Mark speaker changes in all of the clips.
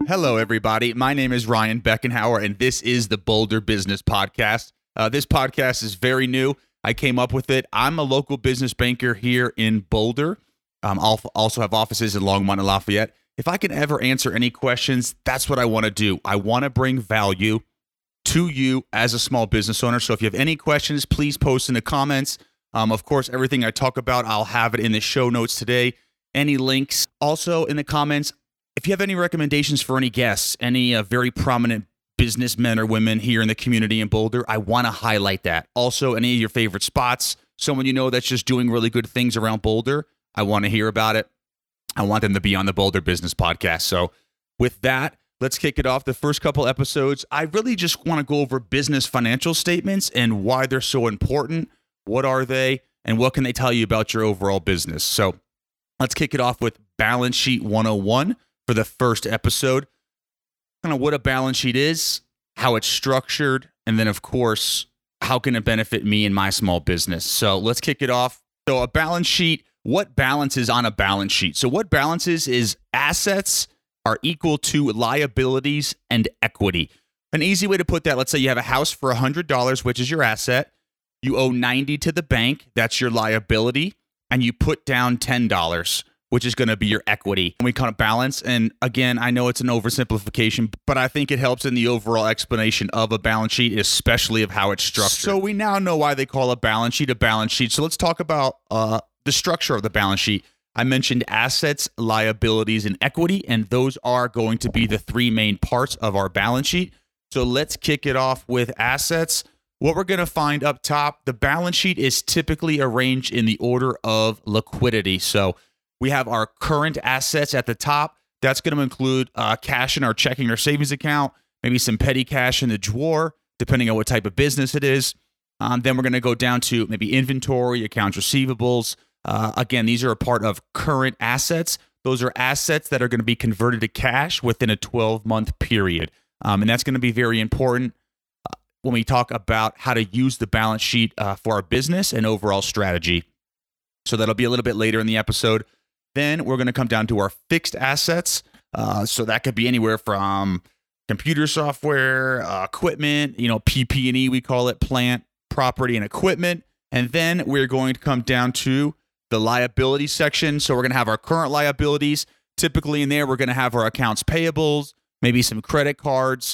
Speaker 1: Hello, everybody. My name is Ryan Beckenhauer, and this is the Boulder Business Podcast. This podcast is very new. I came up with it. I'm a local business banker here in Boulder. I'll also have offices in Longmont and Lafayette. If I can ever answer any questions, that's what I want to do. I want to bring value to you as a small business owner. So if you have any questions, please post in the comments. Of course, everything I talk about, I'll have it in the show notes today. Any links also in the comments. If you have any recommendations for any guests, any very prominent businessmen or women here in the community in Boulder, I want to highlight that. Also, any of your favorite spots, someone you know that's just doing really good things around Boulder, I want to hear about it. I want them to be on the Boulder Business Podcast. So with that, let's kick it off. The first couple episodes, I really just want to go over business financial statements and why they're so important. What are they? And what can they tell you about your overall business? So let's kick it off with Balance Sheet 101 for the first episode. Kind of what a balance sheet is, how it's structured, and then, of course, how can it benefit me and my small business? So let's kick it off. So a balance sheet, what balance is on a balance sheet? So what balances is assets are equal to liabilities and equity. An easy way to put that, let's say you have a house for $100, which is your asset. You owe $90 to the bank, that's your liability, and you put down $10, which is going to be your equity. And we kind of balance. And again, I know it's an oversimplification, but I think it helps in the overall explanation of a balance sheet, especially of how it's structured. So we now know why they call a balance sheet a balance sheet. So let's talk about the structure of the balance sheet. I mentioned assets, liabilities, and equity, and those are going to be the three main parts of our balance sheet. So let's kick it off with assets. What we're going to find up top, the balance sheet is typically arranged in the order of liquidity. So we have our current assets at the top. That's going to include cash in our checking or savings account, maybe some petty cash in the drawer, depending on what type of business it is. Then we're going to go down to maybe inventory, accounts receivables. Again, these are a part of current assets. Those are assets that are going to be converted to cash within a 12-month period. And that's going to be very important when we talk about how to use the balance sheet for our business and overall strategy. So that'll be a little bit later in the episode. Then we're going to come down to our fixed assets. So that could be anywhere from computer software, equipment, PP&E, we call it, plant, property, and equipment. And then we're going to come down to the liability section. So we're going to have our current liabilities. Typically in there, we're going to have our accounts payables, maybe some credit cards,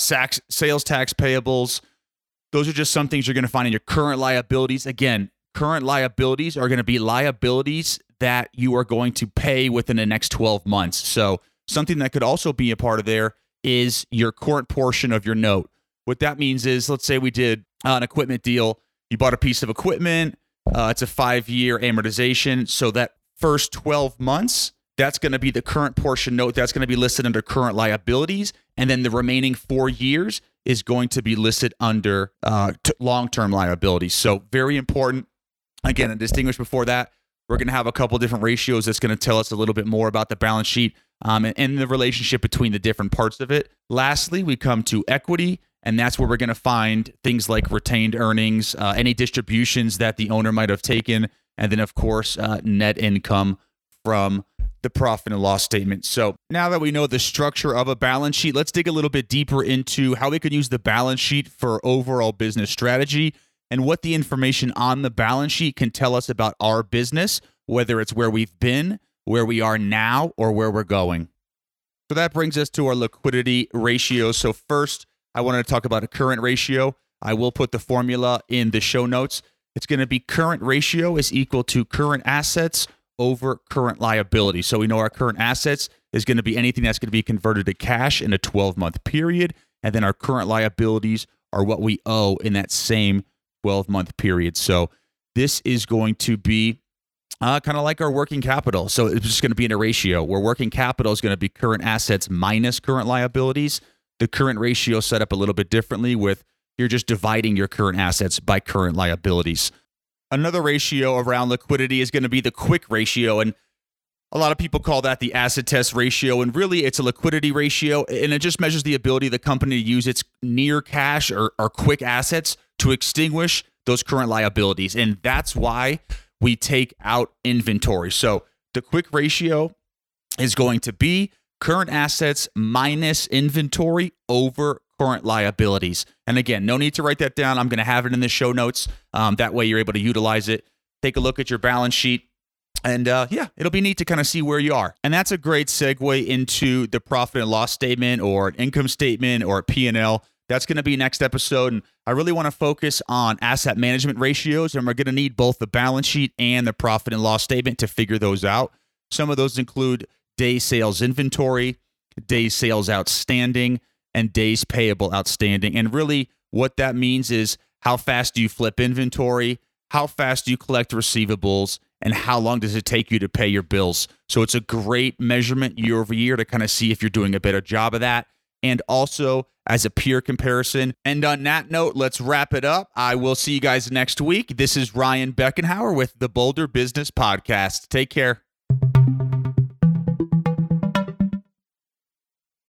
Speaker 1: sales tax payables. Those are just some things you're going to find in your current liabilities. Again, current liabilities are going to be liabilities that you are going to pay within the next 12 months. So something that could also be a part of there is your current portion of your note. What that means is, let's say we did an equipment deal. You bought a piece of equipment. It's a 5-year amortization. So that first 12 months, that's going to be the current portion note. That's going to be listed under current liabilities. And then the remaining 4 years is going to be listed under long-term liabilities. So very important. Again, and distinguished before that, we're going to have a couple different ratios that's going to tell us a little bit more about the balance sheet and the relationship between the different parts of it. Lastly, we come to equity, and that's where we're going to find things like retained earnings, any distributions that the owner might have taken, and then, of course, net income from the profit and loss statement. So now that we know the structure of a balance sheet, let's dig a little bit deeper into how we can use the balance sheet for overall business strategy and what the information on the balance sheet can tell us about our business, whether it's where we've been, where we are now, or where we're going. So that brings us to our liquidity ratio. So first, I wanted to talk about a current ratio. I will put the formula in the show notes. It's going to be current ratio is equal to current assets over current liability. So we know our current assets is going to be anything that's going to be converted to cash in a 12-month period. And then our current liabilities are what we owe in that same 12-month period. So this is going to be kind of like our working capital. So it's just going to be in a ratio where working capital is going to be current assets minus current liabilities. The current ratio set up a little bit differently with you're just dividing your current assets by current liabilities. Another ratio around liquidity is going to be the quick ratio. And a lot of people call that the acid test ratio. And really, it's a liquidity ratio. And it just measures the ability of the company to use its near cash or quick assets to extinguish those current liabilities. And that's why we take out inventory. So the quick ratio is going to be current assets minus inventory over current liabilities. And again, no need to write that down. I'm going to have it in the show notes. That way you're able to utilize it. Take a look at your balance sheet. And it'll be neat to kind of see where you are. And that's a great segue into the profit and loss statement or an income statement or a P&L. That's going to be next episode. And I really want to focus on asset management ratios. And we're going to need both the balance sheet and the profit and loss statement to figure those out. Some of those include days sales inventory, days sales outstanding, and days payable outstanding. And really what that means is how fast do you flip inventory, how fast do you collect receivables, and how long does it take you to pay your bills. So it's a great measurement year over year to kind of see if you're doing a better job of that. And also as a peer comparison. And on that note, let's wrap it up. I will see you guys next week. This is Ryan Beckenhauer with the Boulder Business Podcast. Take care.